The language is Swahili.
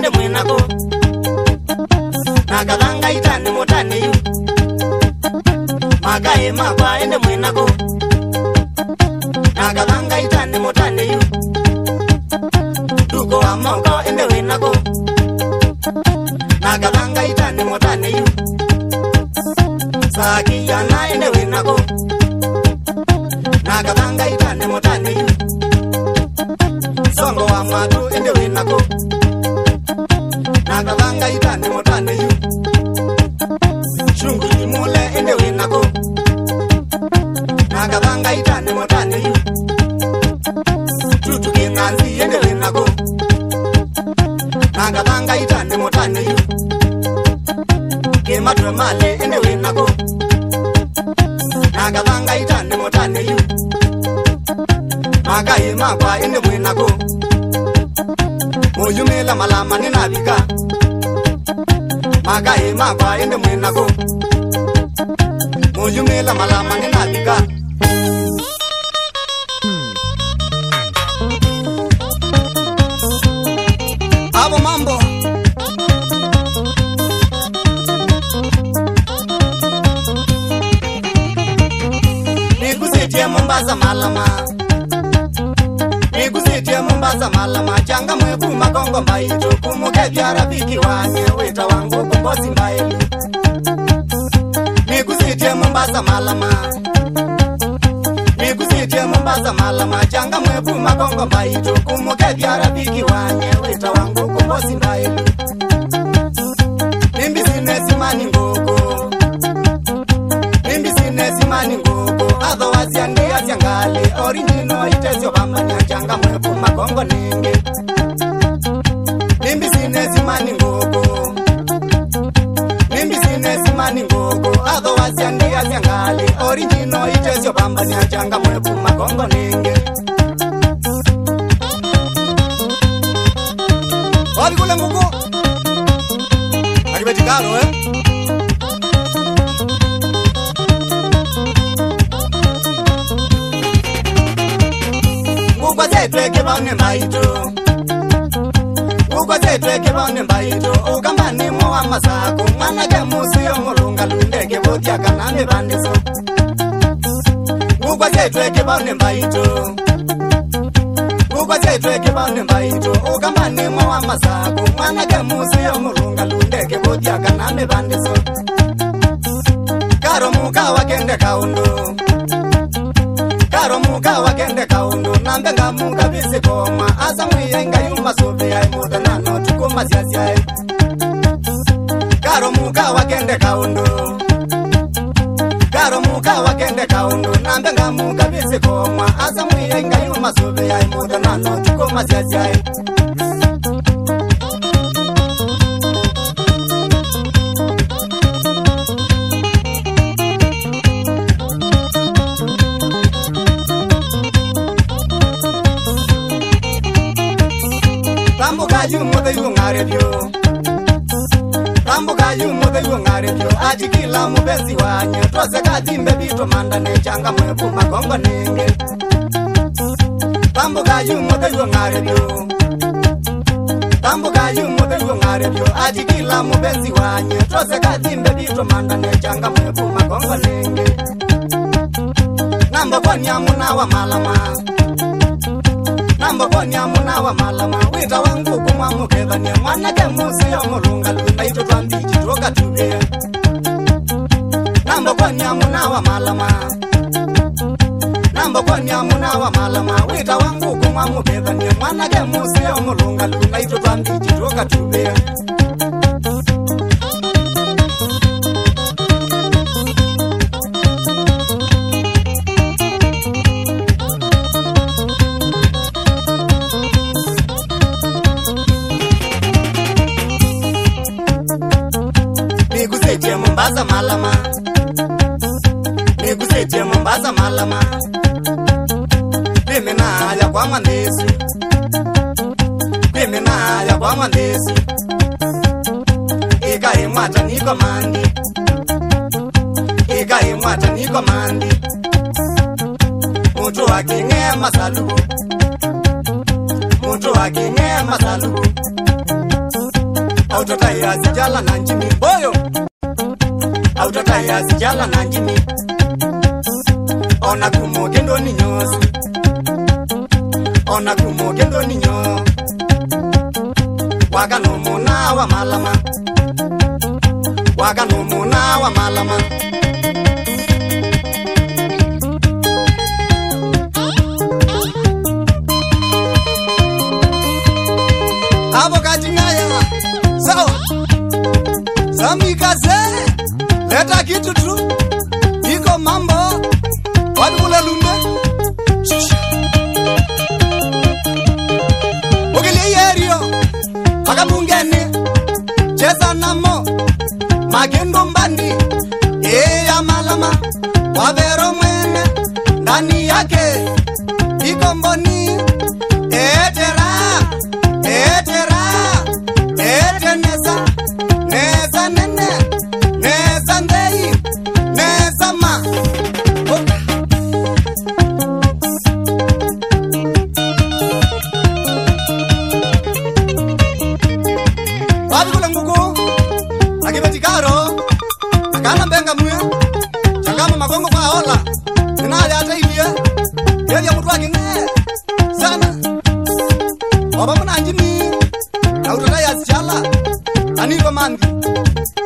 ende mwenako nakavanga itane motane yu makae makwa ende mwenako nakavanga itane motane yu duko wa mongo ende mwenako nakavanga itane motane yu saki yana ende mwenako nakavanga itane motane yu songo wa matu ende mwenako nakavanga itane motane yu shungu imule ende mwenako nakavanga itane motane yu tutu kinanzi ende mwenako nakavanga itane motane yu kematwe male ende mwenako nakavanga itane motane yu makaye makwa ende mwenako muyumela malama ninabika makaye makwa ende mwenako muyumela malama ninabika abo mambo nikusitie Mombasa malama nikusitie Mombasa malama changa mweku makongo mbaito kumuke vya rafiki wanye weta wangu kumbosi mbailu nikusitie Mombasa malama nikusitie Mombasa malama changa mweku makongo mbaito kumuke vya rafiki wanye weta wangu kumbosi mbailu nimbi sinesi mani ngoko nimbi sinesi mani ngoko otherwise yandi asyangale original itesyo bambanya changa mweku makongo nenge nimbi sinesi mani ngoko nimbi sinesi mani ngoko otherwise yandi asyangale original itesyo bambanya changa mweku makongo nenge wali kule nguko akibetikalo Ukwathetweke bane mbaito Ukwathetweke bane mbaito Ukambani mwa masako Mwana ke musi yo mulunga lundeke Botia kaname bandiso Ukwathetweke bane mbaito Ukwathetweke bane mbaito Ukambani mwa masako Mwana ke musi yo mulunga lundeke Botia kaname bandiso Karo muka wakende kaundo Karo muka wakende kaundo Nambe nga muka bisi koma Asa mwiye nga yuma sobe ya imuda nano tukuma siasi ya Karo muka wakende kaundo Karo muka wakende kaundo Nambe nga muka bisi koma Asa mwiye nga yuma sobe ya imuda nano tukuma siasi ya Tambuka yumude yungarebyo Tambuka yumude yungarebyo Ajikila mubezi wanye Twase katimbe bito mandane changa mweku makongo nenge Tambuka yumude yungarebyo Tambuka yumude yungarebyo Ajikila mubezi wanye Twase katimbe bito mandane changa mweku makongo nenge Namba kwa nyamuna wa malama Namba kwa nyamuna wa malama Wita wangu kumwa mukevanye Mwana ke musi yo mulunga Lunda ito twambiji tuoka tubia Namba kwa nyamuna wa malama Namba kwa nyamuna wa malama Wita wangu kumwa mukevanye Mwana ke musi yo mulunga Lunda ito twambiji tuoka tubia Nikusitie Mombasa malama Nikusitie Mombasa malama Vimena ya kwa mwandesu Vimena ya kwa mwandesu Ika imwata niko mandi Ika imwata niko mandi Mutu wakinge masalubu Mutu wakinge masalubu autotaya sijala na njini boyo autotaya sijala na njini ona kumogendo ni nyosi ona kumogendo ni nyo waga no mona wa malama waga no mona wa malama Abogajingaya sawa Samikaze leta kitu tu iko mambo watu kule lunde Ogele yerio Pakamungeni Cheza namo Magendo mbandi ya malama Wavero mwene ndani yake iko mboni etera neza nene neza ndei neza ma wapi kule nguku akipatikaro akana mbenga mwe changama magongo kwa hola ninaja hata hivyo yeye mtu akine sana baba mwana njini na utaya sichala ani komandi